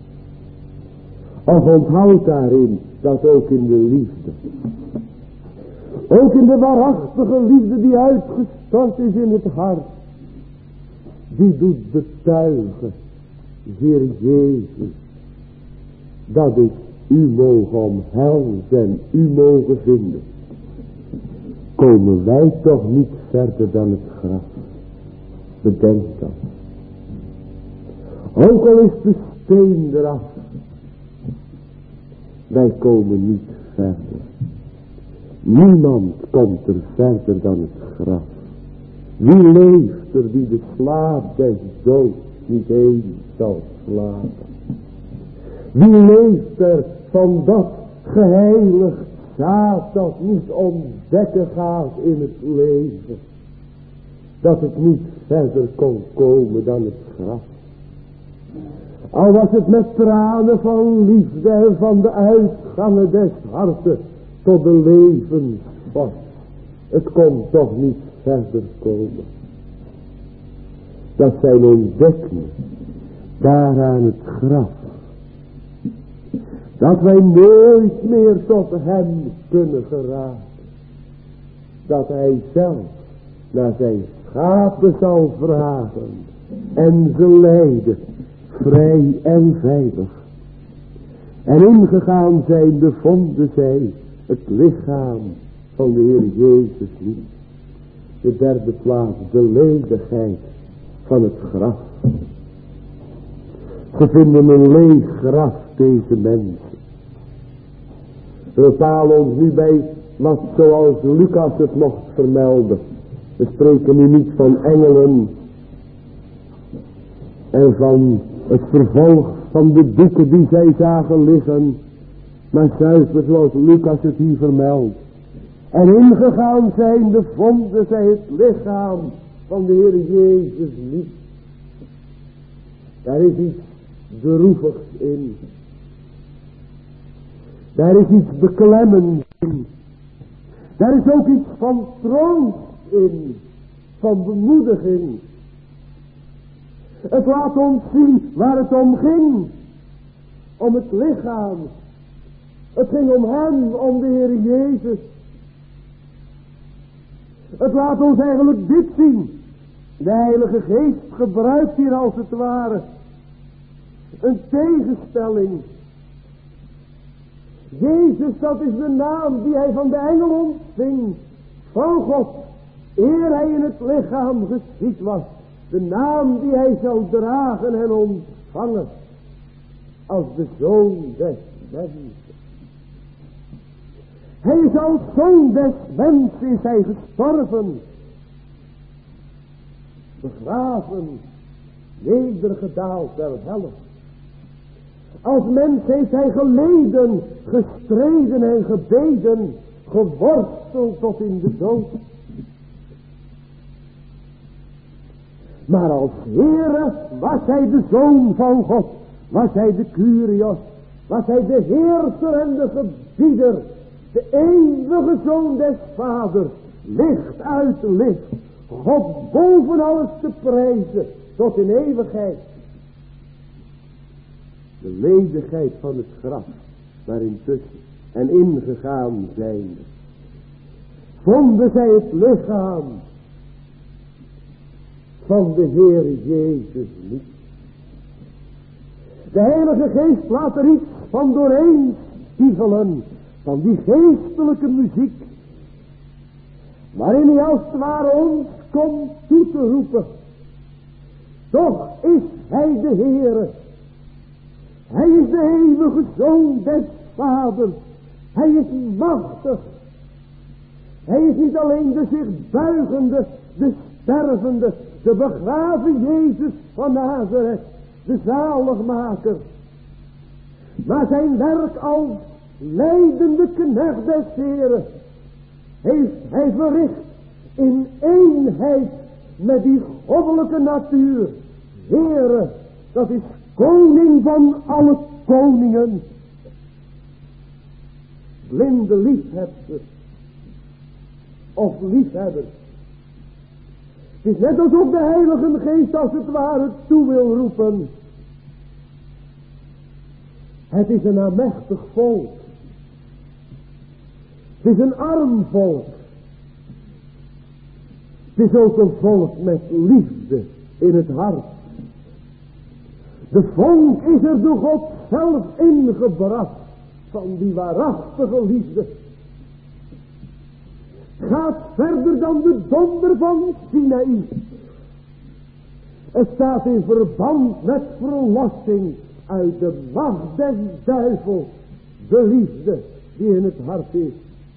Of onthoud daarin dat ook in de liefde. Ook in de waarachtige liefde die uitgestort is in het hart. Die doet betuigen, Heer Jezus, dat ik u mogen omhelzen en u mogen vinden. komen wij toch niet verder dan het graf. Bedenk dat. Ook al is de steen eraf. Wij komen niet verder. Niemand komt er verder dan het graf. Wie leeft er die de slaap des doods niet heen zal slapen? Wie leeft er van dat geheiligd zaad dat niet ontdekken gaat in het leven? Dat het niet verder kon komen dan het graf. Al was het met tranen van liefde en van de uitgangen des harten tot de levensvorst. Het kon toch niet verder komen. Dat zijn ontdekkingen daar aan het graf. Dat wij nooit meer tot hem kunnen geraken. Dat hij zelf naar zijn schapen zal vragen en ze leiden, vrij en veilig. En ingegaan zijnde vonden zij het lichaam van de Heer Jezus niet. De derde plaats, de ledigheid van het graf. Ze vinden een leeg graf, deze mensen. We bepalen ons nu bij wat zoals Lucas het mocht vermelden. We spreken nu niet van engelen en van het vervolg van de dikken die zij zagen liggen, maar zuiver zoals Lucas het hier vermeldt. En ingegaan zijnde vonden zij het lichaam van de Heer Jezus niet. Daar is iets droevigs in. Daar is iets beklemmends in. Daar is ook iets van troost in. Van bemoediging. Het laat ons zien waar het om ging. Om het lichaam. Het ging om hem, om de Heer Jezus. Het laat ons eigenlijk dit zien. De Heilige Geest gebruikt hier als het ware een tegenstelling. Jezus, dat is de naam die hij van de engel ontving. Van God, eer hij in het lichaam geschied was. De naam die hij zou dragen en ontvangen. Als de Zoon des mensen. Hij is als Zoon des mensen is hij gestorven. Begraven. Nedergedaald ter helle. Als mens heeft hij geleden, gestreden en gebeden, geworsteld tot in de dood. Maar als Heere was hij de Zoon van God, was hij de Kyrios, was hij de Heerser en de Gebieder, de eeuwige Zoon des Vaders, licht uit licht, God boven alles te prijzen, tot in eeuwigheid. De ledigheid van het graf, waarin tussen en ingegaan zijnde, vonden zij het lichaam van de Heer Jezus niet. De Heilige Geest laat er iets van doorheen spiegelen, van die geestelijke muziek, waarin hij als het ware ons komt toe te roepen. Toch is hij de Heere. Hij is de eeuwige Zoon des Vaders. Hij is machtig. Hij is niet alleen de zich buigende, de stervende, de begraven Jezus van Nazareth, de zaligmaker. Maar zijn werk als leidende knecht des Heren heeft hij verricht in eenheid met die goddelijke natuur. Heere, dat is koning van alle koningen. Blinde liefhebster of liefhebber. Het is net alsof de Heilige Geest als het ware toe wil roepen. Het is een aanmächtig volk. Het is een arm volk. Het is ook een volk met liefde in het hart. De vonk is er door God zelf ingebracht van die waarachtige liefde. gaat verder dan de donder van Sinaï. Het staat in verband met verlossing uit de macht des duivels, de liefde die in het hart is.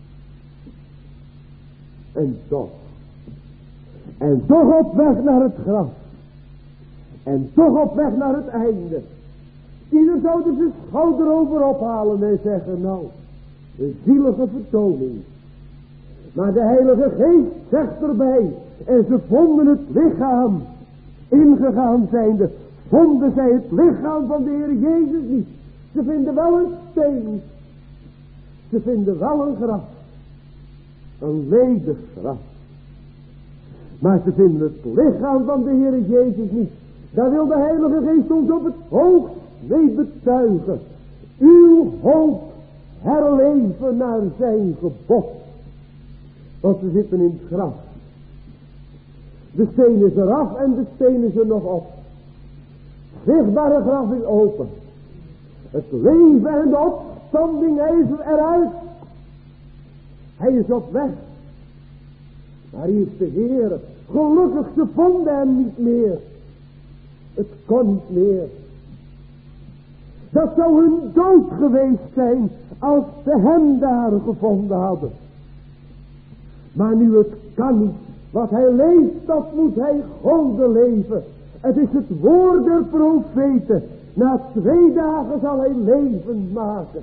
En toch op weg naar het graf. En toch op weg naar het einde. Ieder zou er zijn schouder over ophalen en zeggen, nou, een zielige vertoning. Maar de Heilige Geest zegt erbij, en ze vonden het lichaam, ingegaan zijnde, vonden zij het lichaam van de Heer Jezus niet. Ze vinden wel een steen. Ze vinden wel een graf. Een ledig graf. Maar ze vinden het lichaam van de Heer Jezus niet. Daar wil de Heilige Geest ons op het hoogst mee betuigen. Uw hoop herleven naar zijn gebod. Want ze zitten in het graf. De steen is eraf en de steen is er nog op. Het zichtbare graf is open. Het leven en de opstanding, hij is eruit. Hij is op weg. Maar hier is de Heer. Gelukkig, ze vonden hem niet meer. Het kon niet meer. Dat zou hun dood geweest zijn als ze hem daar gevonden hadden. Maar nu het kan niet. Wat hij leeft, dat moet hij goden leven. Het is het woord der profeten. Na 2 dagen zal hij leven maken.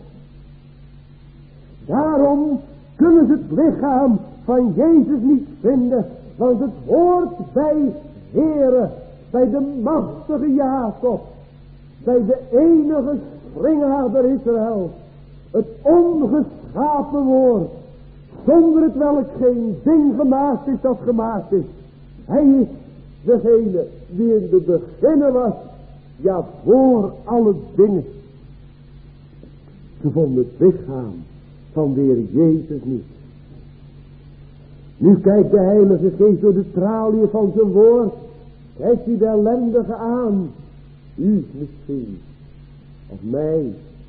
Daarom kunnen ze het lichaam van Jezus niet vinden. Want het hoort bij Heere, bij de machtige Jacob, bij de enige springhader Israël. Het ongeschapen woord, zonder het welk geen ding gemaakt is dat gemaakt is. Hij is degene die in de beginnen was, ja voor alle dingen. Ze vonden het lichaam van de Heer Jezus niet. Nu kijkt de Heilige Geest door de traliën van zijn woord. Kijkt hij de ellendige aan. U misschien. Of mij.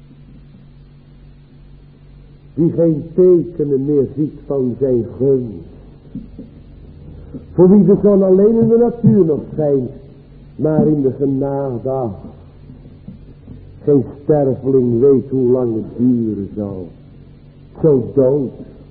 Die geen tekenen meer ziet van zijn gunst. Voor wie de zon alleen in de natuur nog schijnt. Maar in de genade af. Geen sterveling weet hoe lang het duren zal. Zo dood.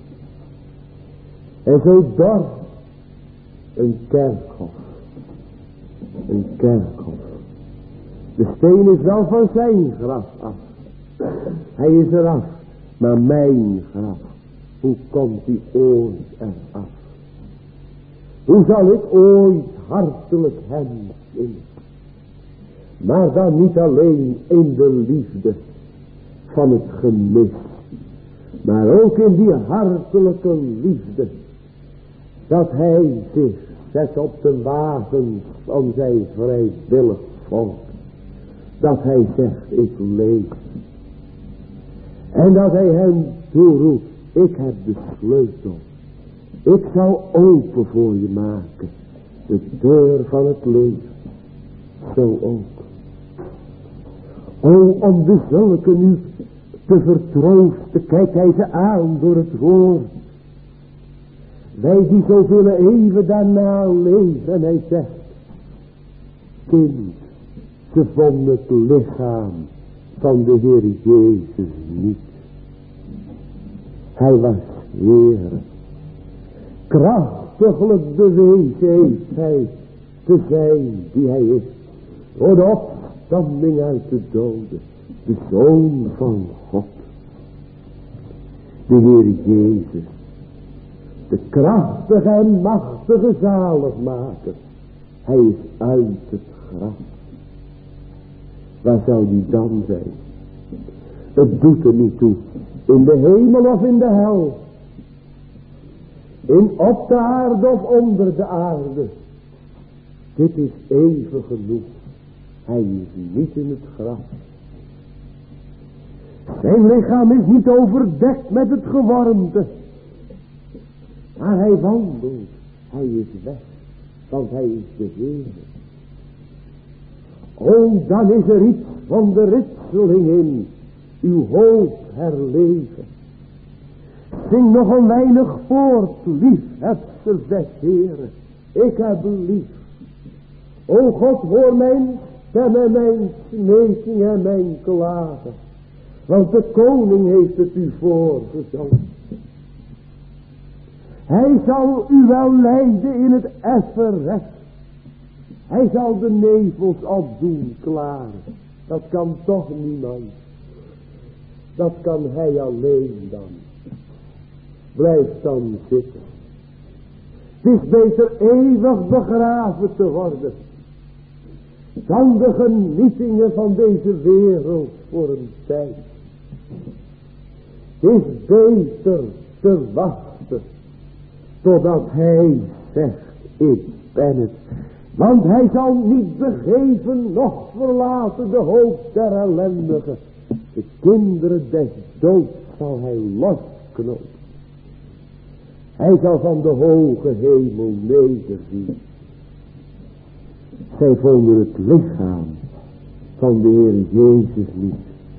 En zo dor. Een kerkhof. Een kerkhof. De steen is wel van zijn graf af. Hij is eraf. Maar mijn graf. Hoe komt die ooit eraf? Hoe zal ik ooit hartelijk hem zien? Maar dan niet alleen in de liefde van het gemis. Maar ook in die hartelijke liefde. Dat hij zich zet op de wagens van zijn vrijwillig volk. Dat hij zegt, ik leef. En dat hij hem toeroept, ik heb de sleutel. Ik zal open voor je maken. De deur van het leven. Zo ook. O, om de zulke nu te vertroosten, kijkt hij ze aan door het woord. Wij die zoveel even daarna leven. En hij zegt, kind, ze vonden het lichaam van de Heer Jezus niet. Hij was Heer. Krachtiglijk bewezen heeft hij te zijn die hij is. Door de opstanding uit de doden. De Zoon van God. De Heer Jezus. De krachtige en machtige zaligmaker. Hij is uit het graf. Waar zou die dan zijn? Het doet er niet toe. In de hemel of in de hel. In op de aarde of onder de aarde. Dit is even genoeg. Hij is niet in het graf. Zijn lichaam is niet overdekt met het gewormte. Maar hij wandelt. Hij is weg. Want hij is de Heer. O, dan is er iets van de ritseling in. Uw hoop herleven. Zing nog een weinig voort, lief hebt ze des Heeren. Ik heb u lief. O God, hoor mijn stem en mijn smeking en mijn klagen. Want de koning heeft het u voorgezongen. Hij zal u wel leiden in het effen recht. Hij zal de nevels opdoen klaren. Dat kan toch niemand. Dat kan hij alleen dan. Blijf dan zitten. Het is beter eeuwig begraven te worden. Dan de genietingen van deze wereld voor een tijd. Het is beter te wachten. Totdat hij zegt, ik ben het. Want hij zal niet begeven, noch verlaten de hoop der ellendigen. De kinderen des doods zal hij losknopen. Hij zal van de hoge hemel nederzien. Zij vonden het lichaam van de Heer Jezus niet.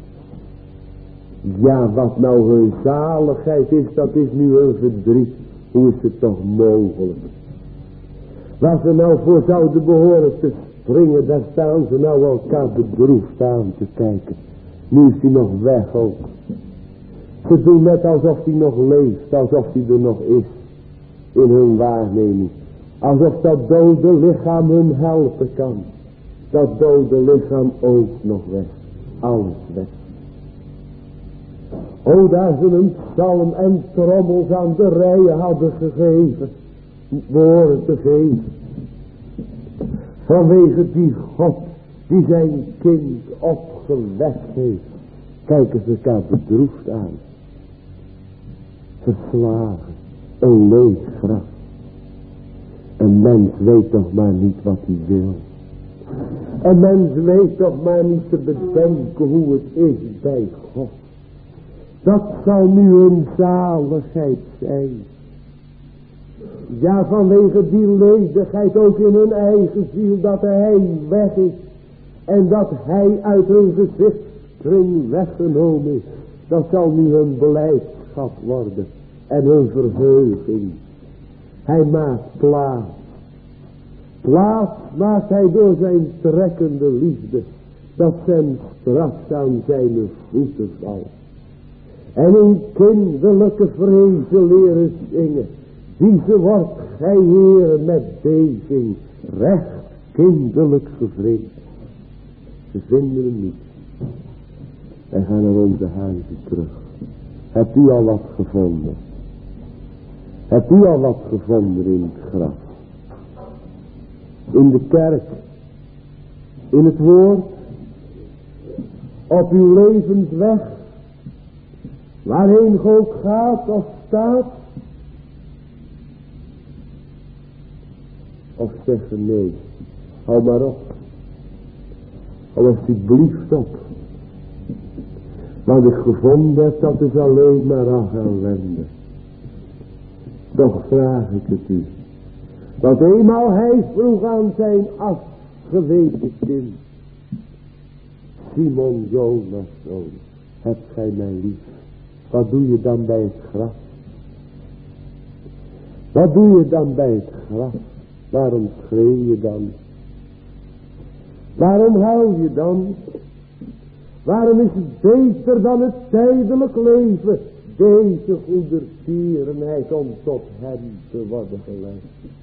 Ja, wat nou hun zaligheid is, dat is nu hun verdriet. Hoe is het toch mogelijk? Waar ze nou voor zouden behoren te springen, daar staan ze nou elkaar bedroefd aan te kijken. Nu is hij nog weg ook. Ze doen net alsof hij nog leeft, alsof hij er nog is. In hun waarneming. Alsof dat dode lichaam hun helpen kan. Dat dode lichaam ook nog weg. Alles weg. O, daar ze een psalm en trommels aan de rijen hadden gegeven. Woorden te geven. Vanwege die God die zijn kind opgewekt heeft. Kijken ze elkaar bedroefd aan. Verslagen. Een leeg graf. Een mens weet toch maar niet wat hij wil. Een mens weet toch maar niet te bedenken hoe het is bij God. Dat zal nu een zaligheid zijn. Ja, vanwege die ledigheid ook in hun eigen ziel, dat hij weg is. En dat hij uit hun gezichtskring weggenomen is. Dat zal nu hun blijdschap worden. En hun verheuging. Hij maakt plaats. Plaats maakt hij door zijn trekkende liefde. Dat zijn straks aan zijn voeten valt. En in kinderlijke vrezen leren zingen. Deze wordt gij Heer met beving. Recht kinderlijk gevreesd. Ze vinden hem niet. Wij gaan naar onze huizen terug. Hebt u al wat gevonden? Hebt u al wat gevonden in het graf? In de kerk? In het woord? Op uw levensweg? Waarheen ge ook gaat of staat? Of zeggen nee, hou maar op. Hou alsjeblieft op. Wat ik gevonden heb, dat is alleen maar ach ellende. Toch vraag ik het u. Want eenmaal hij vroeg aan zijn afgeweken kind. Simon Jonas zoon, hebt gij mij lief? Wat doe je dan bij het graf? Wat doe je dan bij het graf? Waarom schreeuw je dan? Waarom huil je dan? Waarom is het beter dan het tijdelijk leven? Deze goedertierenheid om tot hem te worden geleid.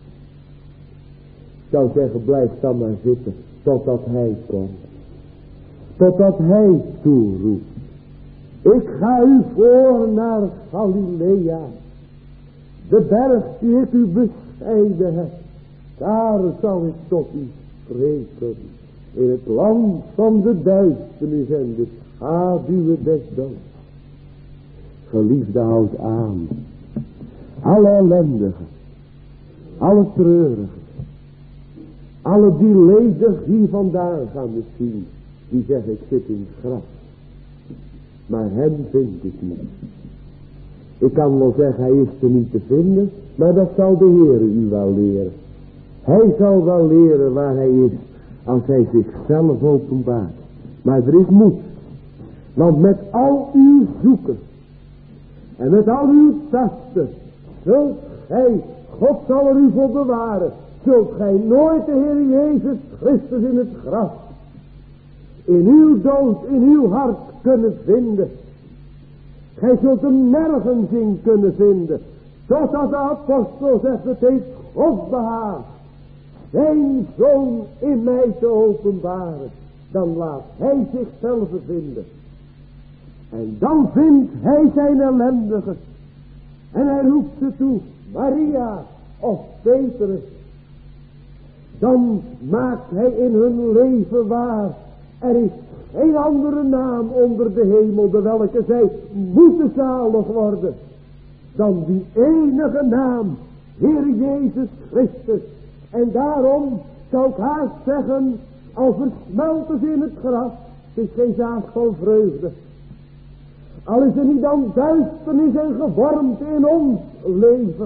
Ik zou zeggen, blijf dan maar zitten totdat hij komt. Totdat hij toeroept. Ik ga u voor naar Galilea. De berg die ik u bescheiden heb. Daar zal ik tot u spreken. In het land van de duisternis en de schaduwen des doods. Geliefde, houd aan. Alle ellendigen. Alle treurigen. Alle die ledig hier vandaan gaan misschien. Die zeggen, ik zit in het graf. Maar hem vind ik niet. Ik kan wel zeggen, hij is er niet te vinden. Maar dat zal de Heer u wel leren. Hij zal wel leren waar hij is. Als hij zichzelf openbaart. Maar er is moed. Want met al uw zoeken. En met al uw testen zult gij, God zal er u voor bewaren, zult gij nooit de Heer Jezus Christus in het graf, in uw dood, in uw hart kunnen vinden. Gij zult hem nergens in kunnen vinden. Totdat de apostel zegt, het heeft God behaagd zijn zoon in mij te openbaren. Dan laat hij zichzelf vinden. En dan vindt hij zijn ellendigen. En hij roept ze toe, Maria of Petrus. Dan maakt hij in hun leven waar. Er is geen andere naam onder de hemel, de welke zij moeten zalig worden, dan die enige naam, Heer Jezus Christus. En daarom zou ik haast zeggen, al versmelten ze in het graf, het is geen zaak van vreugde. Al is er niet dan duisternis en gevormd in ons leven.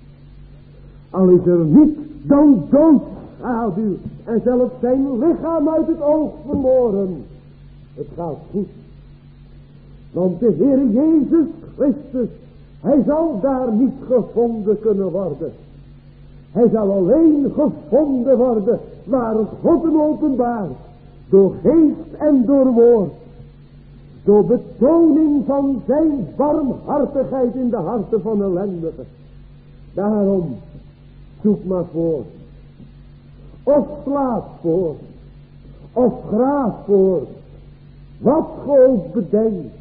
Al is er niet dan doodschaduw en zelfs zijn lichaam uit het oog verloren. Het gaat goed. Want de Heer Jezus Christus, hij zal daar niet gevonden kunnen worden. Hij zal alleen gevonden worden waar God hem openbaart. Door geest en door woord. Door betoning van zijn barmhartigheid in de harten van ellendigen. Daarom zoek maar voor. Of slaap voor. Of graaf voor. Wat ge ook bedenkt.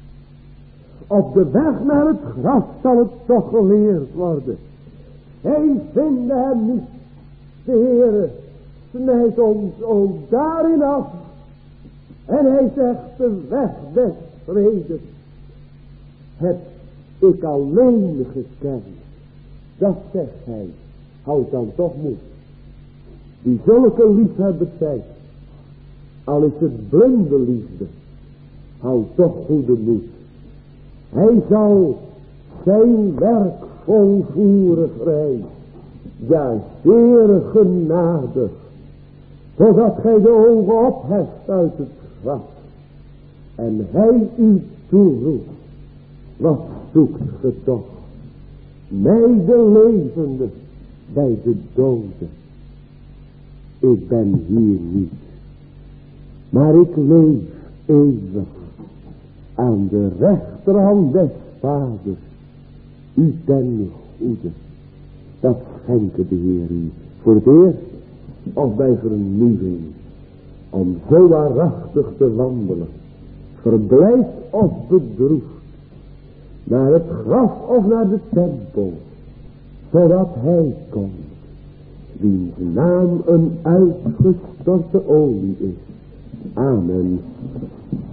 Op de weg naar het graf zal het toch geleerd worden. Hij vinde hem niet. De Heere snijdt ons ook daarin af. En hij zegt, de weg des vredes heb ik alleen gekend. Dat zegt hij. Houd dan toch moed. Die zulke liefhebbers zijn. Al is het blinde liefde. Houd toch goede moed. Hij zal zijn werk volvoeren vrij. Ja, zeer genadig. Totdat gij de ogen opheft uit het graf. En hij u toeroept. Wat zoekt ge toch? Mij de levende bij de doden. Ik ben hier niet. Maar ik leef eeuwig aan de rechterhand des Vaders. U ten goede. Dat schenke de Heer u voor het eerst of bij vernieuwing. Om zo waarachtig te wandelen. Verblijd of bedroefd. Naar het graf of naar de tempel. Zodat hij komt. Wiens naam een uitgestorte olie is. Amen.